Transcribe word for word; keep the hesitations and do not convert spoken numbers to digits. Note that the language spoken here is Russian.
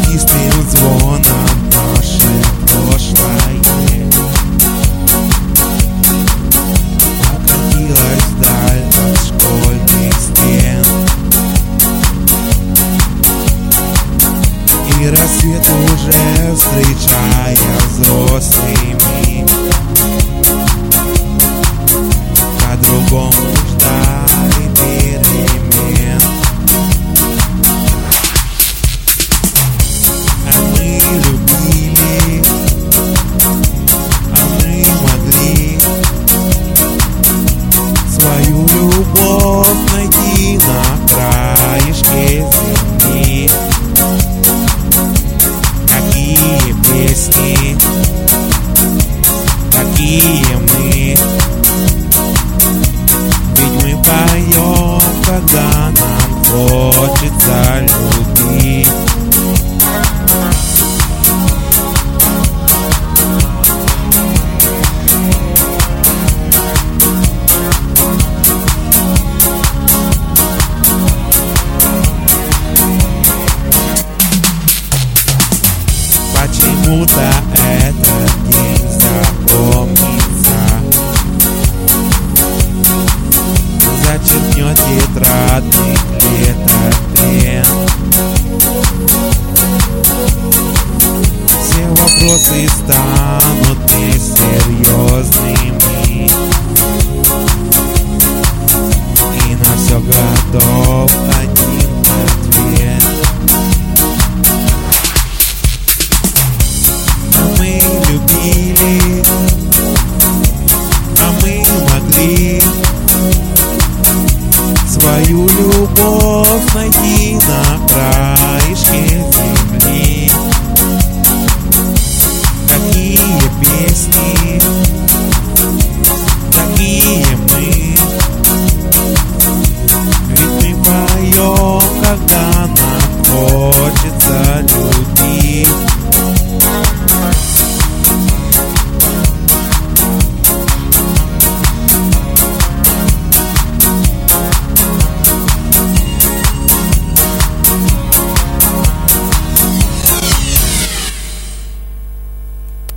свистым звоном наше прошлое покатилось вдаль от школьных стен. И рассвет уже встречая взрослыми по-другому ждали перемен. А мы любили, а мы могли свою любовь найти на краешке земли. Такие песни, такие мы, ведь мы поем, когда нам хочется любви. Почему-то этот день запомнится, зачеркнет тетрадных летопен. Все вопросы станут несерьезными, и на все готов один ответ. Мы любили, а мы могли свою любовь найти на краешке земли. Такие песни,